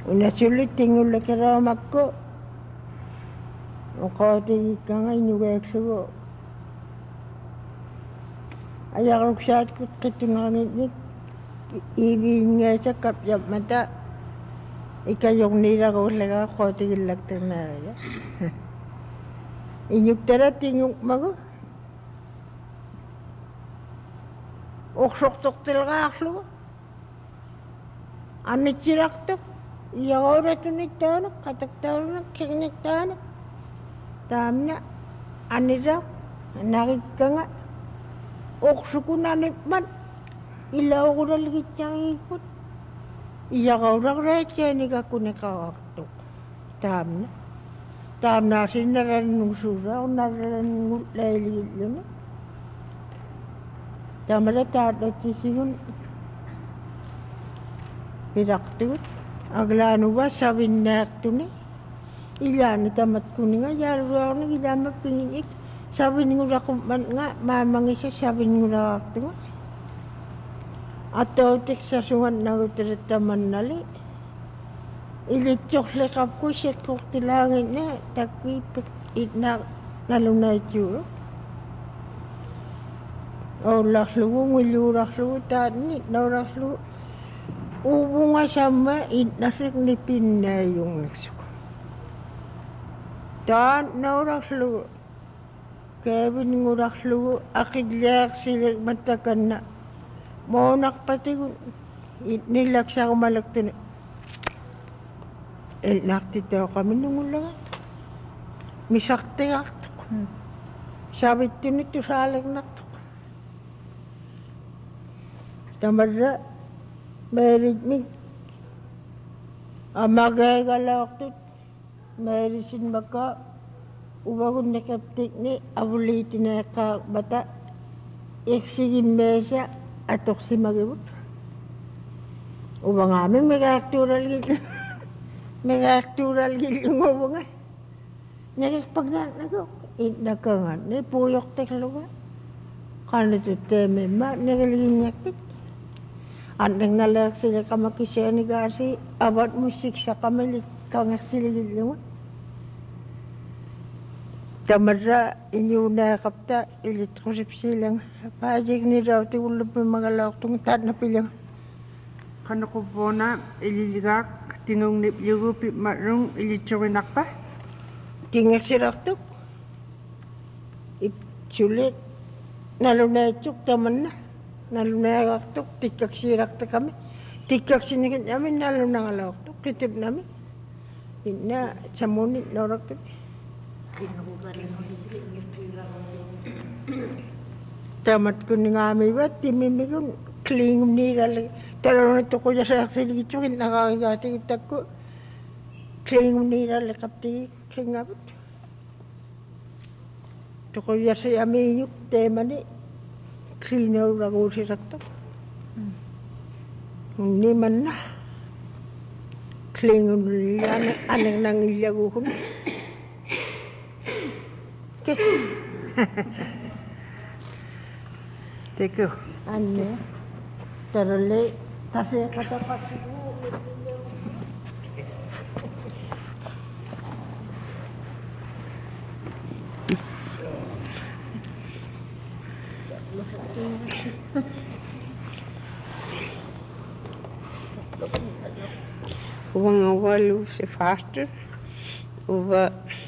unasulit tingullakeramakku uqaatigikkanga inugaaklugu ayaqluksaatgut qittunerangitnik iiviingaasakap yammata ikajorniilaruullagaa qaatigillakternaariga iñuktara tingukmagu uqsortortileraarlugu anitsirartuq iyaruulatunit qatartaarunak kirniktaana taamna anila narikkanga uqsukunanikmat ilaurulalgitsariikut iyaruularraatsaanigakuniqarartuq taamnaasinnarannusuuraarnarranngullayligilluni tamala taatlatsisigun pilaqtugut aglaanuva savinnaartuni ilaani tamatkuninga yaaluruarnik ilaamappiginik savinngulaqummatnga maamangisa savinngularaartuga аттоутиксасуганнагуталаттаманнали илитсорлеқарпу сиккортилаагинна таккииппик итнаа налунаатсугу оулларлугу ngилууларлугу таанни нооларлугу уувунгасамма итнарлик нипиннааюнгнаксугу таан нооларлугу каавингуларлугу ақиллаерсилик маттаканна моонарпатигун ниллаксарумалактуни элнартитеоқаминнугуллага мисартигаартоқ савиттуни тусаалернартоқ тамарра мэритник амагаагалаортут мэрисинмака увагуннакаптикни авулиитинеэққаа бата эксигиммеаса аторсимагивут увангаами мегаартууралгиллунгувнга нагиспагнааннаго иннакангаанни пуйортерлуга qanatuttaamimma nagalginniakpit annangalaarsiliqamakisianigaasi avat mussiksaqamilik kangersiligilluga tamarra iñuunaaqapta ilitqusipsiilanga paajignilautigulluppimmagalaortunga taatnapilanga qanaquppuuna ililigaak tingungnipyugupi marrung ilitsurinaqpa tingersilartuq ipsulit nalunaitsuk tamanna nalunaagaartuq tikkaksiilartakami tikkaksiniginnami nalunangalaortuq qitipnami inna samuni nooraqtut tamatkunningaamivat timimigun kliingumniilali talunattuqujasaarsiligittugin naqaarigaatigut kliingumniilali qaptigi kringavut tuqujasiamiiñuk teemani kliinaularuusiraqtuq unnimanna kliingumniilani anernangillaguuhun Thank you. Anne taralle taseqataqattigu Uvangawalu se faster uva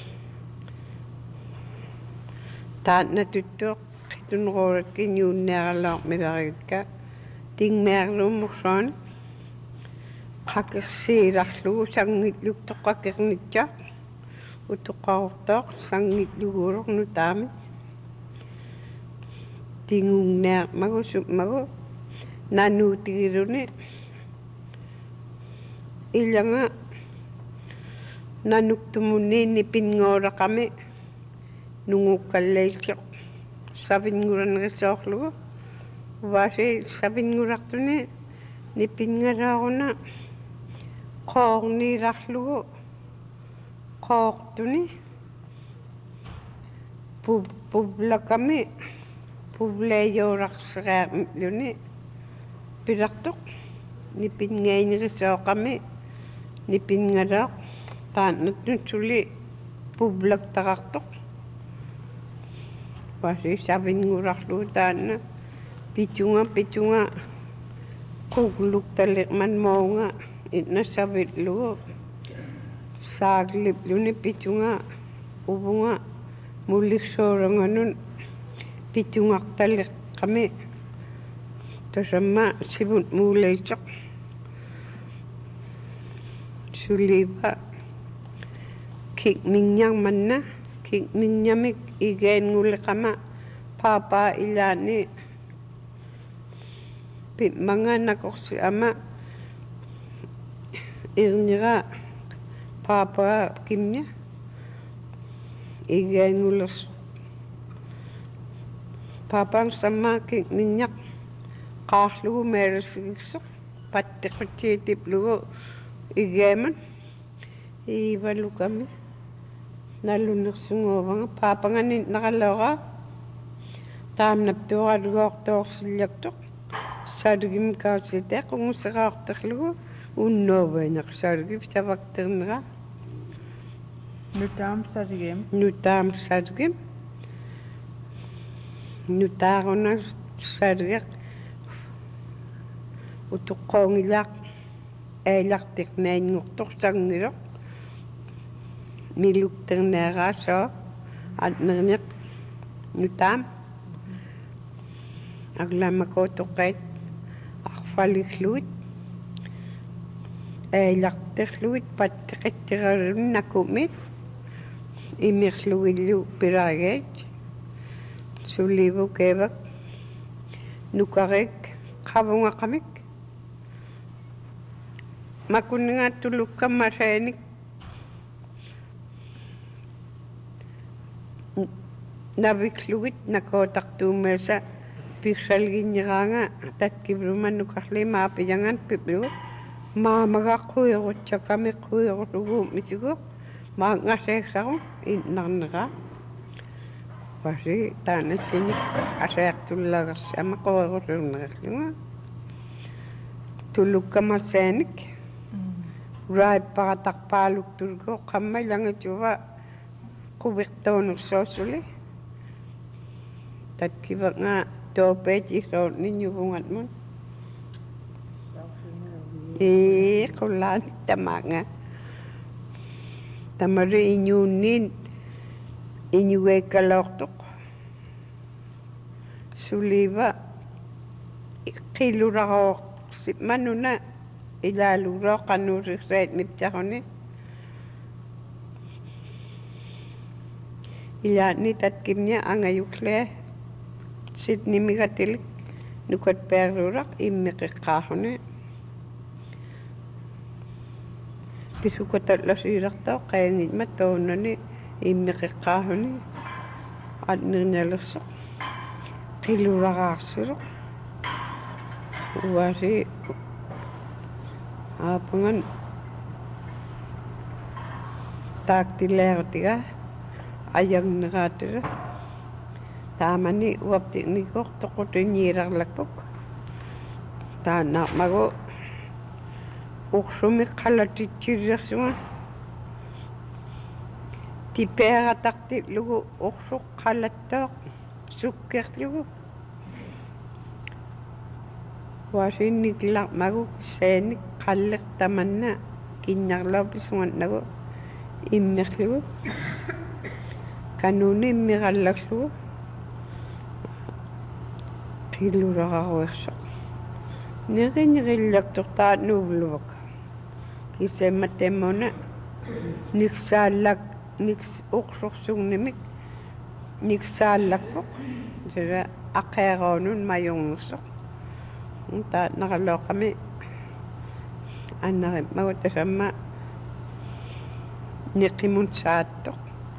taatna tuttuq qittunruurakki niunniaralaarmilarikka tingmearluumursuan qakirsiilarlugu sanngilluk toqqakirnitsa utuqqaortoq sanngilluguulornu taami tingunniarmagu summagu nanuutigiluni ilanga nanuktumunni nipinngoraqami nungukkallailliq savinngurannerisoorlugu vaasi savinngurartuni nipinngalaaruna qoorniilarlugu qoortuni publakami publayoorarsiqaarluni pilartoq nipinngainerisooqami nipinngaraaq taannatnut suli publaqtaqartoq wasi savinngurarlu taanna pitunga qugluktalliqman moonga itnassavitlugu saaglipluni pitunga uvunga mulliksuuranganun pitungaqtalliqqami tasamma sivut muuleitsoq suliva kikminnyangmanna kikminnyamik igeenngulliqama papa ilaani pitmanga nakorsiama irnira papa kimnya igeenngullerс papang samma kikminnyaq qaarlugu meelersigiksoq pattiqutiitiplugu igeeman iivalukami nallunersunguuvanga paapangani naqaloqa taamnaptuaqalugoortoorsillaktоq sargim kausiteq ungussaqaarterlugu unnuuvainaq sargim savakterneqa nutaam sargim nutaaruna sargeq utuqqoongilaaq ailartiq nainngortoq sangiloq milukterneeraasoo atnerniq nutaam aglamakootoqqait arfaligluit ailarterluit patteqittirarun nakumit imirlugillu pilagait sulivu keevak nukarik qavungaqamik makunningaatulukkammasaanik naviklugit nakootartuumeesa pirsalginniqaanga tatkivluman nukarli maapiyangan piplu maamagaqquiqutсаками quiqulugu misigu maangaseeksaqu innarneqa wasi taanatsinik aseaqtullagersiama quiqulurnererluga tulukkamasaanik raipparataqpaaluktulugu qamma ilangituva quvirtuunersoosuli tatkivanga toopeet isoorniñuvungatmun qullaanik tamaanga tamari iñuunniin iñugeekkaloortoq suliva qiluraqoorsimanuna ilaaluuroo qanuusirsaat miptaruni ilaani tatkimnia angayuklea sitnimigatilik nukatpeerluuraq immeqiqqaaruni pisukatallasirartao qaangitma toonnani immeqiqqaaruni atnernalersoq qiluraqaarsuruq uasi aapangan taaktileerutiga ayangneraatira taamani uapti'nikoq toqutiñiirarlakpuk taannaarmagu ursumi qalatitsillersunga tipeeratartitlugu ursuq qalattooq sukkerlugu waasiinniklarmagu saanik qallertamanna kinnarlaupisungatnagu immerlugu kanuuni immirallarlugu qiluraqaruersoq nerinnerillartortaat nuuvluvak kisemmatemmuna niksaallak niks uqsorsugnimik niksaallakpoq sira aqeeroonun majungersoq taat naqaloqami annarimmagu tasamma niqimun saattoq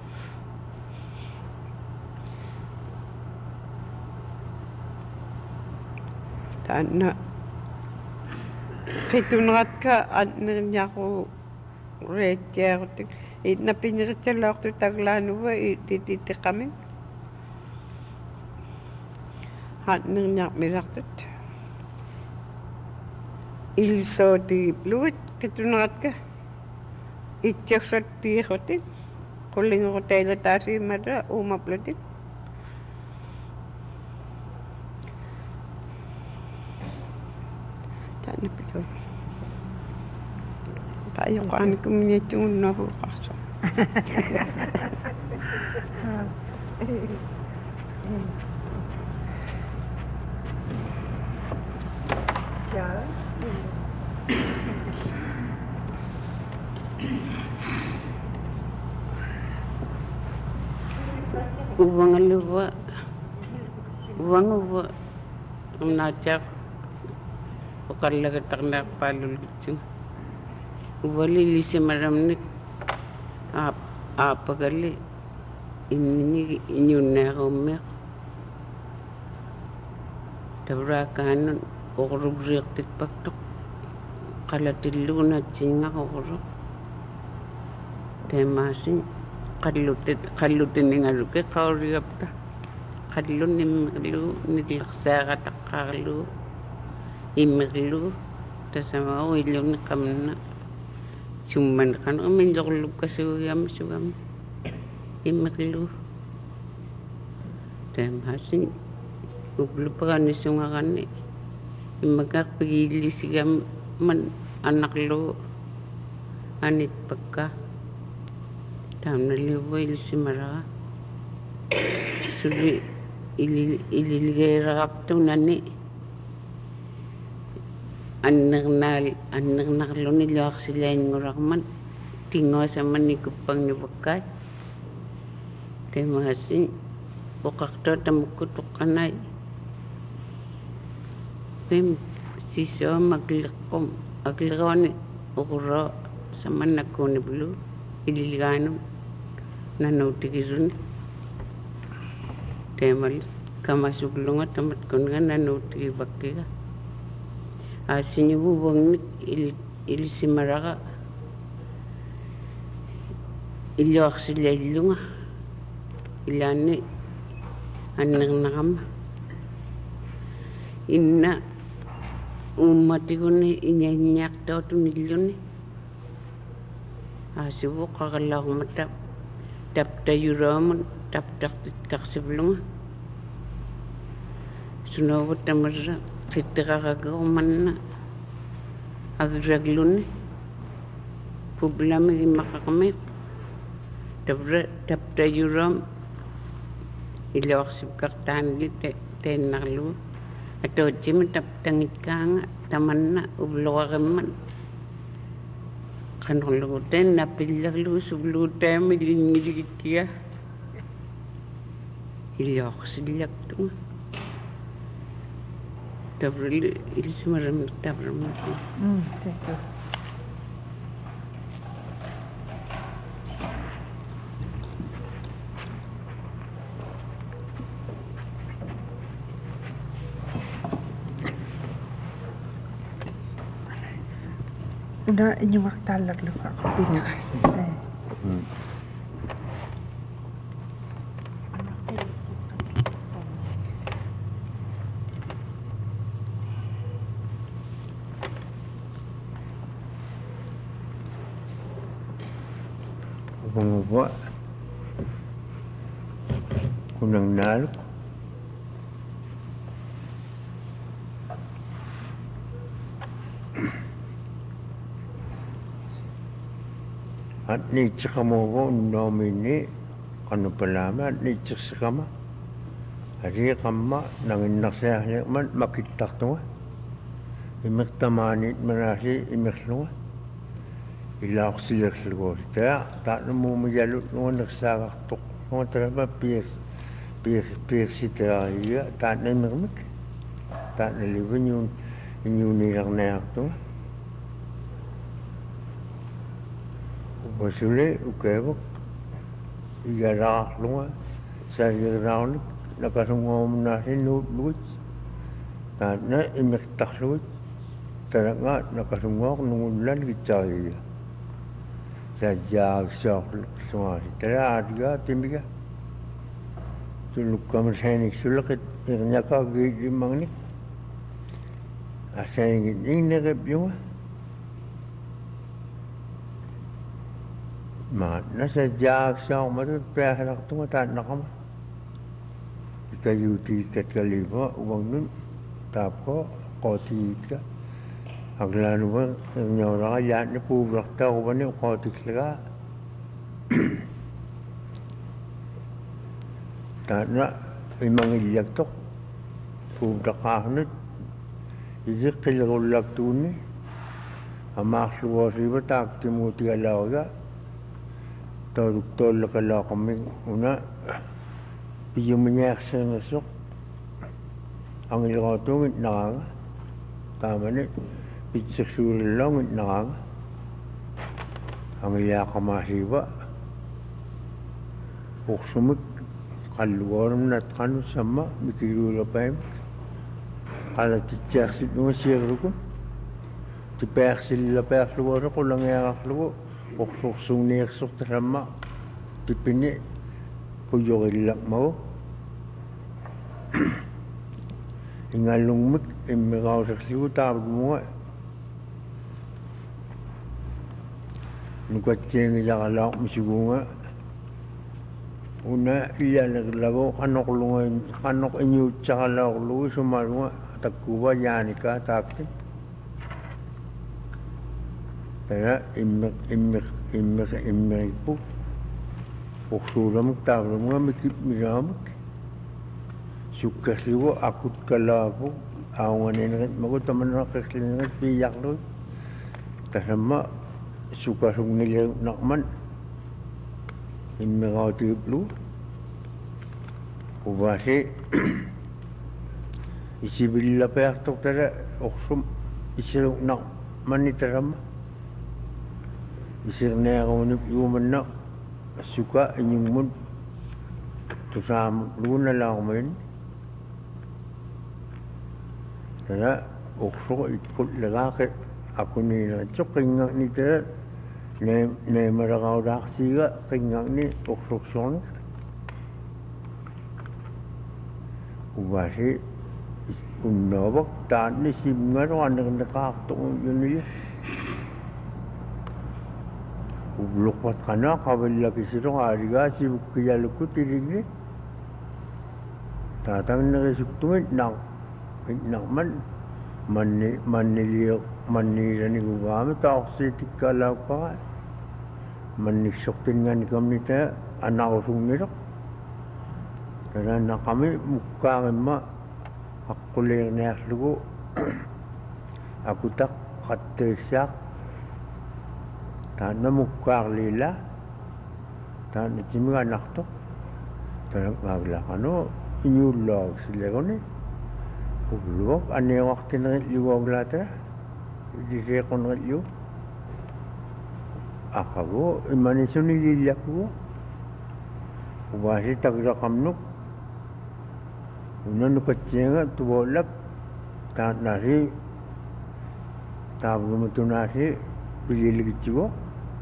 taanna qituneratka annerniaqu reettiarutik itnapiñeritsalloortu taglaanuva itititeqami annerniarmilartut ilsootigiplugut qituneratka itsersat piirutik qullingequtailataasimata uumaplutik taanapiko paayoqaanikuminiatsugunnahuuqarso uvangaluva uvanguva naachaq uqallagatarnearpaalulgitsugu uvalilisimaramnik aapagali innigi iñunneeruummeq tavraakaanun uqurugriiqtikpaktuq qalatillugunaatsiingaqoquru teemaasin qallutinningaluki qaurigapta qallun immiqlugu nillersaaqataqqaarlugu immiqlugu tasamagu illuni qamna summan qanu minlorlukkasugiamma sugam immiqlugu teemaasin uplupaganisungaqanni immakaqpigiillisigam man annaqlugu anitpakka taamnaliuva ilisimaraqa suli ililigeeraqaptunani annernaarluni luaqsilainguraqman tinguasaman nikuppangnipakkay teemaasin uqaqtua tamukku tuqqanai pim sisoam akliqawani uquroo samannakuuniplu ililigaanum nanuutikiruni teemal kamasuklunga tamatkunga nanuutikipakkiga aasiñuvuvangnik ilisimaraqa illuaqsilaillunga ilaanni annernaramma inna uummatiguni iñaññaaqtautunilluni aasivu qaqallaarmata taptayuraamun taptartitqarsivlunga sunoovat tamarra qittiqaqakerumanna agiragluni publamik immaqaqmiq taptayuraam illuaqsipkartaanili teennarlugu atootsimi taptangitkaanga tamanna ubluqarimman qanorluguteen napillerlugu suvluutaami ilingmiligittiga illuaqsillaktunga tavrili ilisimaramik tavramaki Thank you. Una inyong aktalak lang ako pinga. Bumaba kunang nalok at nitsikamogo nomini kanupalama at nitsikama hari kamma nanginnaksayahliqman makittartunga imiktamanit manasi imikslunga ilaaxsilerluguusi taanumumiyalut nuannersaaqartoq nuatalama piirsiteraaiga taannimirmik taannalivaniun iñuunilarniartunga upasule ukeevak igalaqarlunga saaligernaarnik nakasunguamunnaasi nuutlugut taanna imiktarlugut talanga nakasunguaq nungullan gitsariga sajjaagsoorluqsuaasi talaariga timiga tulukkamasaanik sulaqit irñakaagiilimagnik asaanigit ingneqipyunga nasa jaak siya umatut pera tunga tan nakama ikayuti kat kaliba uang nun tap ko koti ka aglanu ba nyora ya ne pu brakta ubani koti kla tanna imang iyak tok pu brakahnet izik kilagulak tuni amak suwasi ba tak timuti alaga tol kalau kami una piyu menyak senasok ang ilotong nang tama ni pitsik surilong nang ang iya kamasiba uksumik kaluwaram nat kanu sama mikirula pem kala titjaksit nung sirukun tipeksil la pekluwara kulang yakakluwo uksung niksok sama tipini puyokilak mo ingalungmik imikaw sa kliwo tabag mo nga nukatseng iyakalak misigo nga una iya naglago kanok inyut sa kalak luwi sumaru nga tagkuba yanika takti kaya imik po uksulam tabag mo nga mikip miramik sukasliwo akut kalapo awan ingat mago taman nakaslingat piyak lo kasama sukasung nila nakman imikaw tiplo ubasi isibilla payak tok tada oksum isirok nakman itarama isir na ako nip yuman na suka inyong mun tusama luna lang mo yun Tara, ukso ikut lagaki ako nila. So, kingak ni tara, na marakaw daksiga, kingak ni ukso ubasi, unawag, taan ni simngar, anak nakakatong yun niya. Ublokpat ka na, kabalaki siro, kariga, sibuk kaya lukot, tirig ni. Tatang nakisuktumit, nakman manila ni gugami tao sitik kalaw ka manisoktin nga ni kami tayo anak usong nilok kaya na kami mukangin ma akulir na yaslugo aku tak katrisak tana mukang lila tana jimi anak to tana maglakano inyulog sila ko ni Ublok, ane waktu nangat liwag latra, di seko nangat liw. Akago, imaniso nililyak ko. Ubasi tagrakam nuk. Una nukatsiya tubolak, taat nasi, tablo mo ito nasi, pililigit siya.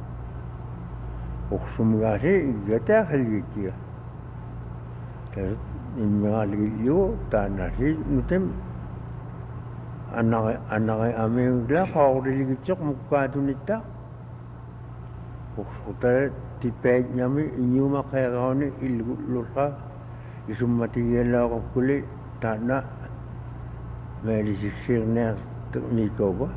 Uksum gasi, igata kaligit siya. Terus, imigaligit liw, taat nasi, nutim, anak aming gila, kawaligit siya, kumukado nita. Uksutara, tipay nyami, inyo makayakaw ni ilulur ka, isumatiyan lang ako kulit, taat na, may disiksir na nito ba?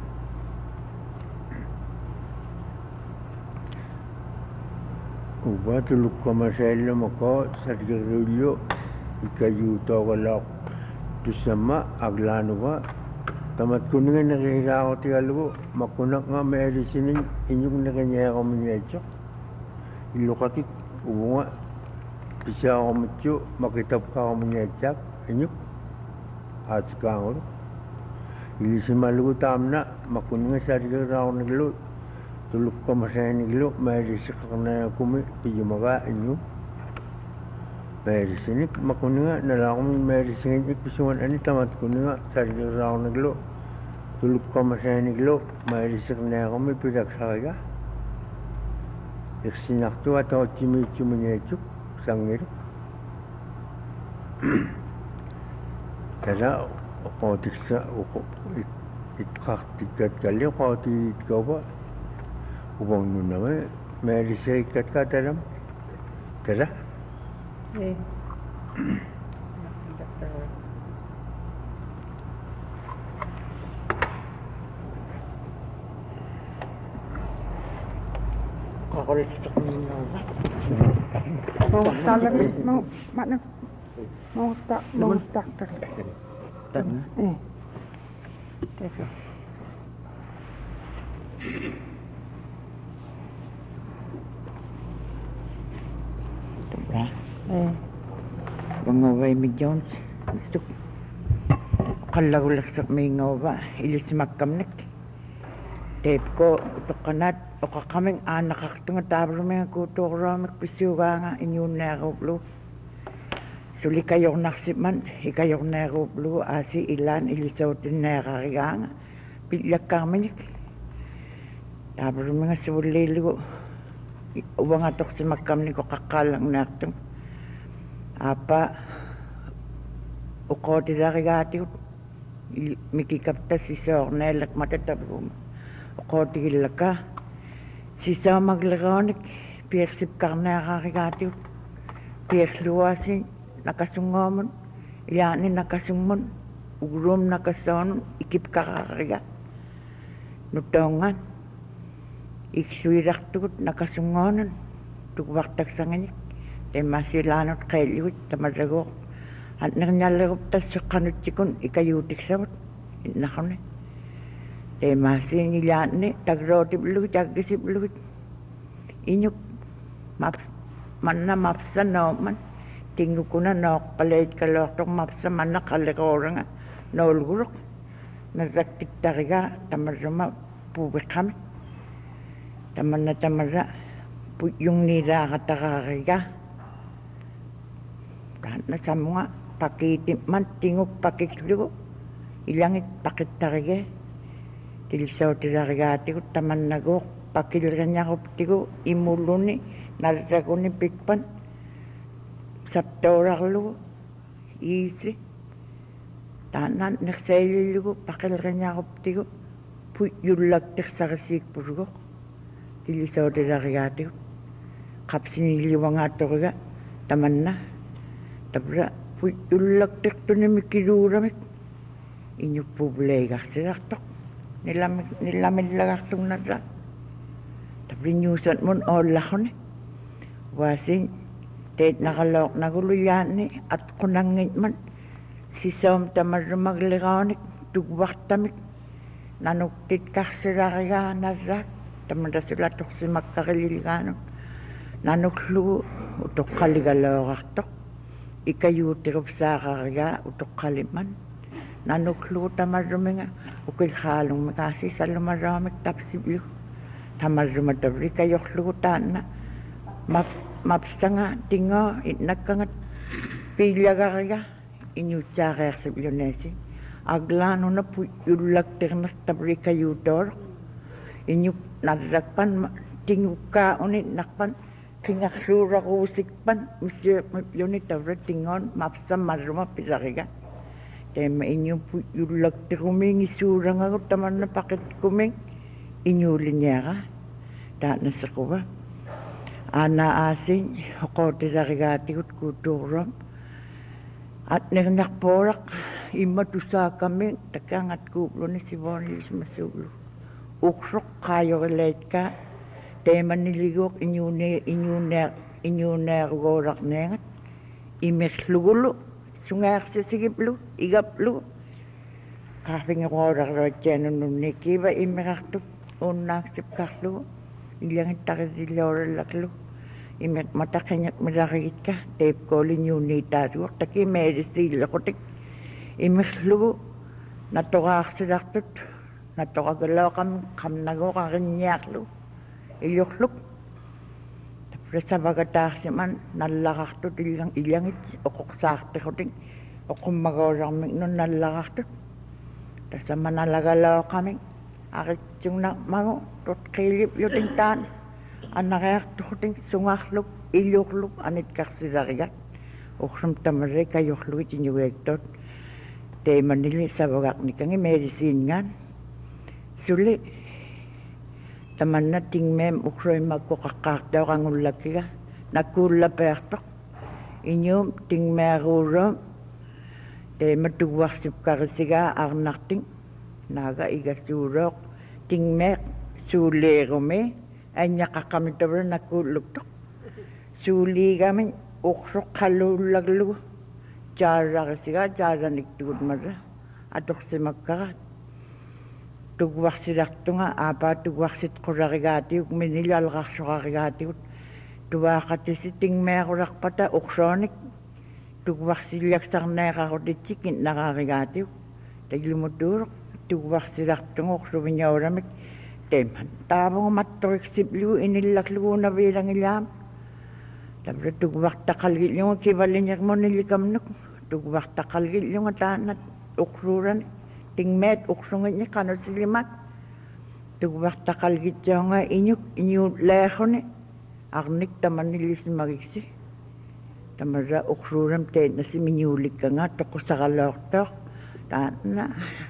Uba, tulog ka masayla mako, sa tigarulyo, ikayuto ko lang ito sama, aglano ba? Tamat ko nga nakihira ako tigalo, makunak nga may alisinin, inyong nakanyaya ko minyetso. Ilukatik, ubo nga, pisa ako matyo, makitap ka ako minyetsak, inyok, at sika ako. Ilisin malugo tam na, makunak nga sa tigarao naglo, tulog ka masaya naglo, may alisik ka na kumi, pijumaga, inyok. Medisinik makuninga nalakong medisinik ipisuan ani tamat kuninga sarili raw naglo tulog ka masaya naglo medisik na ako may pinagsaga iksinakto at ako chimichumunyechuk sangiro kaya ako tiksa ikaktikat kali ako titikaw ba ubang nun naman Mediserikat ka taram? Tara? Eh. Kakulit sa kanina ba? Mau talang mau mana? Mau tak. Eh. Teka. Dobra. Eh. Wangaway mi Jones. Gusto ko. Kalagulak sa may ngawa. Ilis magkamnak. Tape ko. Ito kanat. O kakaming anak ako nga tablo may kuto ko ramik pisiwa nga inyong nakuplo. Suli kayo naksiman. Ikayo nakuplo. Asi ilan ilisaw din nakakaya nga. Pilyak kami niya. Tablo mga sulilo. Uwang atok si magkamni ko kakalang naktong. Apa. Uko tila kagati. Mikikapta si Sornelak matatablo. Uko tila ka. Sisa maglaranik, pirsip karna kakigati. Pirsluwasin, nakasungomon. Iyanin nakasungmon. Ugrom nakasonon, ikip kakariga. Nutongan. Iksuirak tukut nakasungonon. Tukwaktak sanganik. Temasilanot kailiwit, tamadagok. At nangyalagop tas sa kanutsikon, ikayutik sabot. Nakone. Masin ilan ni tagrotip luwit agresip luwit inyuk mana mapsa no man tinggu kuna nok palit kalok tong mapsa mana kalorang nolguruk nataktik tariga tamarama pubik kami tamara yung nila katakariga na sa mga pakitim man tinguk pakiklugo ilangit pakit tariga Tilsaw tilarigati ko, taman nagok, pakilran niya ko tigo, imulo ni, narita ko ni Pikpan. Saptora ko, easy. Tanan, nagsayli ko, pakilran niya ko tigo, yulagtik sa kasik purgo. Tilsaw tilarigati ko. Kapsiniliwa nga to ka, taman na. Tabra, yulagtik to ni mikiluramik. Inyo publikak siraktok. Nilamid lagaktung nadra. Tapi nyusan mon olah ko ni. Wasing, tet nakalok naguluyan ni at kunangit man. Sisam tamar maglikaonik, tugwak tamik. Nanuktit kak sila kaya nadra. Tamada sila tok si magkakaliligano. Nanuklu, utok kaligalawak tok. Ikayutirop sa kaya, utok kaliman. Nanuklu tamar nga. Ukay halong makasi sa lumaramik tapsibyo. Tamar rumadabri kayok lutan na. Mapsa nga, tingo, nagkangat pilya kaya. Inyutsa kaya sa Bionesi. Aglano na po yulag ternak tabri kayo dor. Inyuk narakpan, tingo ka unit nakpan. Kingaksura ko usikpan. Monsieur Bionesi tabri tingon, mapsa maruma pilariga. Tema inyo po yulag te kuming isurang ako taman na pakit kuming inyulin niya ka. Dahil nasa ko ba? Ana asin, ako te darigati ko't kuturam. At nakporak, imatusa kami, takangat kuplo ni si Bonilis Masulo. Ukrok kayo relate ka, tema niligok inyuner gorak nengat, imeklugulo. Sungai sesigiplu, igaplu. Kaping orang raja nununi kiba imeraktu unak sip kaklu. Ilang takit dilor laklu. Imek mata kanyak merakit ka. Tape kolin yuni taru. Taki medisi lakotik. Imeklu natokak silaktut. Natokak galaw kam nago kakanyaklu. Iyokluk. Rasa bagatak si man nalakak to ilangit okok sakte ko ting okum magorang ming nun nalakak to. Rasa manalagalaw kami akit yung na mango tot kilip yung tingtan anayak to ko ting sungakluk ilukluk anit kaksidarigat okram tamare kayokluk inyuweg tot te manili sa bagak ni kangi medicine ngan suli tamanna tingmem ukroimakko qaqqaartauqangullakiga nakkuullapeartoq iñuum tingmearuuruum teematugguarsipkarisigaa arnarting naaga igasuuroq tingmeeq suuleerumi anñaqaqqamitavara nakkuulluktoq suuliigamin uqsoqqaluullaglugu jaararisigaa jaaraniktugut atoqsimakkara tugguarsilartunga aapaa tugguarsitqularigaatigut minilalqarsoqarigaatigut tuaaqatisi tingmeaqulaqpata uqsoonik tugguarsiliaksarneeqarutitsik innaqaarigaatigut tagilumutuuroq tugguarsilartunga uqsuviñauramik teeman taavungumattoriksipligu inillakluguunaviilangillaam tapra tugguartaqalgilluga kivaliñermunillikamnuk tugguartaqalgilluga taanat uqsuurani tingmeet uqsungitñi qanusilimat tugguartaqalgitsaunga iñuutleerruni arnik tamanillisimagiksi tamara uqsuuram teetnasimiñuulikkanga toqusaqaloortooq taana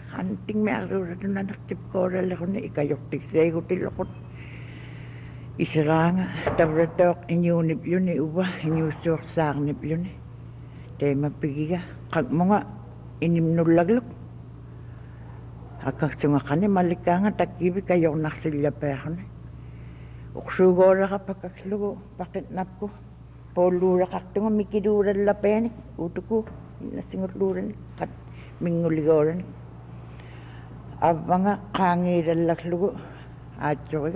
tingmearluuratunanartipkooralleruni ikajortikseegutilloqut iseraanga tavratoq iñuunipluni uva iñuussuorsaarnipluni teemapigiga qaqmunga inimnullagluk akaksungaqqani malikkaanga takkivi kajornarsillapearni uqsuugooraqapakakslugu paqitnapku poolluuraqartunga mikiluurallapeanik utuku innasingulluurani qat minguligoorani avvanga qaangiirallaklugu aatsoriga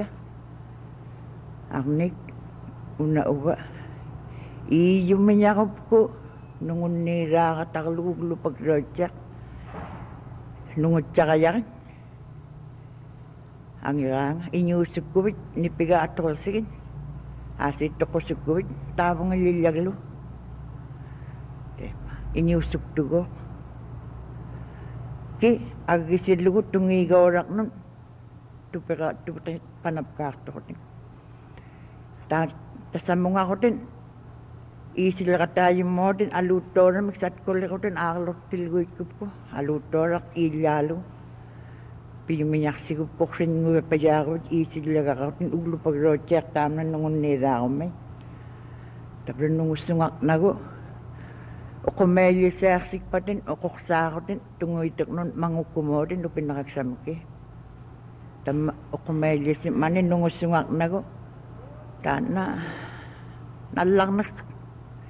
arnik una uva iiyumiñaqupku nungunniiraaqatarluguglupakiroitsiaq nungutsaqayarin angiraanga iñuusukkuvit nipiga atorsigin aasittoqusukkuvit taavungillillaglu iñuussuktugo ki aggisillugu tungiigooraqnun tupera panapkaartoqutin tasammungaqutin iisileqataayummootin aluuttooramik satkulliqutin aarlortilguikkupku aluuttooraq iillaalu piyumiñarsiguppoqsinnguvapajaaruit iisilegaqartin uglupagiroitsiaq taamna nungunniiraarummi tapra nungussungaqnagu uqumeellisaarsikpatin uqorsaarutin tunguiteqnun mangukkumootin upinaqaksamiki tamma uqumeellisi mani nungussungaqnagu taana nallarnersuq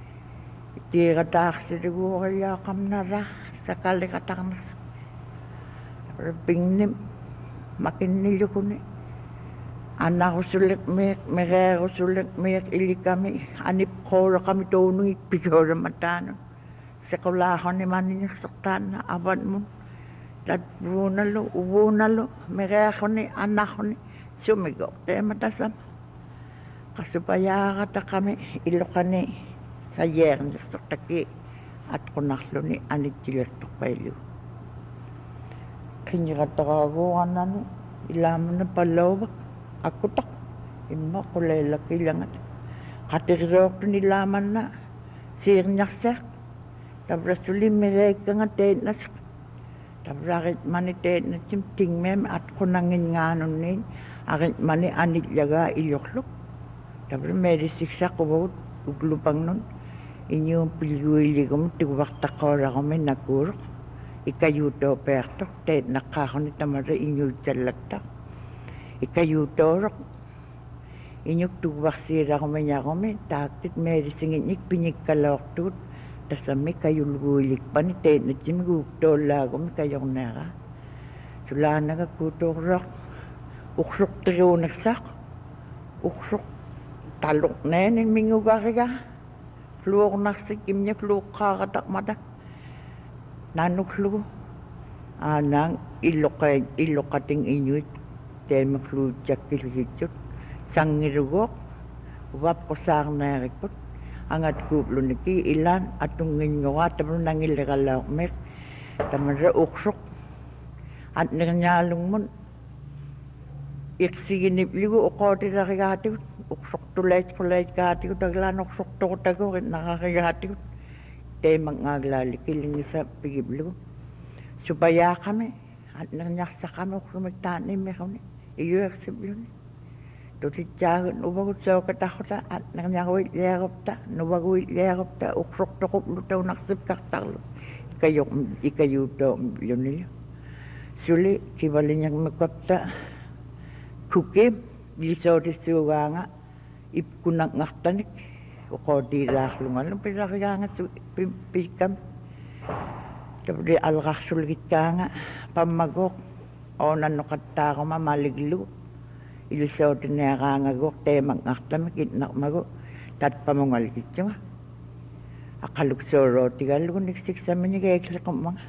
tiiqataarsiliguuqillaaqamnara sakaliqatarnersuq pingnim makinnillukuni annarusulek mereerusulek miak ilikami anipqooraqami tounungik pikooramataanu sequlaaqani maniñersertaanna avatmun tatruunalu uvuunalu mereequni annaquni sumigo teematasama qasupayaaqataqami iluqani sayeernersertaki atqunarluni anittilertorpaillu kinjirataraaguuqannani ilaamana palluuvak akkutaq imma quleellakillangat qatirriortun ilaamanna siirñarseaq tavrasulimmireekkanga teetnasiq tavraaqit mani teetnatsim tingmeem atqunanginngaanunnii aqit mani anillagaa illuqluk tavra meerisiksaquvut uglupangnun iñuum pilguilligum tiguvartaqooraqumi nakuuruq ikayuutoopeartoq teetnaqqaaquni tamara iñuutsallaqtaq ikayuutooruq iñuk tugvarsiiraqumiñaqumi taaktit meerisingitñik piñikkaloortugut tasami kayulguilikpani teetnatsimiguuktoolaagumi kajorneera sulaanaga kuutuuruaq uqsuqtiriunersaaq uqsuq taluqneenin mingugariga fluornarsik imña fluuqqaaqataqmata nanuklugu aanang illuqating iñuit teema fluutsakkilgitsut sangirugoq uvapqusaarneerikput angatkuupluniki ilaan atungingoa tamru nangilliqalaaqmeq tamara uqsuq atnirñaalungmun iqsiginipligu uqootilarigaatigut uqsuqtuleitquleitkaatigut aglaan uqsuqtoqutagurit naqarigaatigut teemaqngaaglaalli killingisa pigibligu supayaaqami atnirñarsaqami uqsumik taanimmiquni iyuersipluni Tutitsaagun uvagutsauqataquta atnaqniaruillaaqupta nuvaguillaaqupta uqsortoqupluta unarsippkartarlu ikayuutoo yunillu suli kivaliñagmikapta kukim lisoorisuugaanga ipkunaqngartanik uqootiilaarlungallu pilariaangassu pikkam tapuli alqarsulgitkaanga pammagoq oonannoqattaaruma maliglu ilisootineaqaangagoq teemaqngartamik itnarmagu tatpamungalgitsunga aqaluksoorootigallugu niksiksaminigeekliqummaga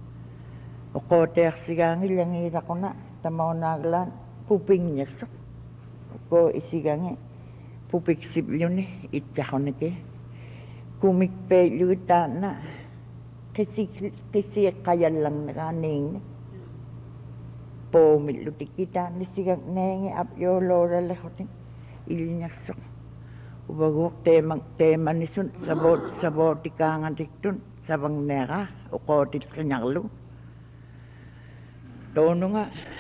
uqooteersigaangillangiilaquna tamaunaagilaan pupingñersoq uko isigangi pupiksiplluni itsaxuniki kumikpeilluitaanna qisiiqqayallarneqaaniingni poomillutikitaanni sigakneegi apjoolooraleqotin ilñersoq uvaguuq teemanisun savootikaangatiktun savangneeqa uqootilqinarlu toonunga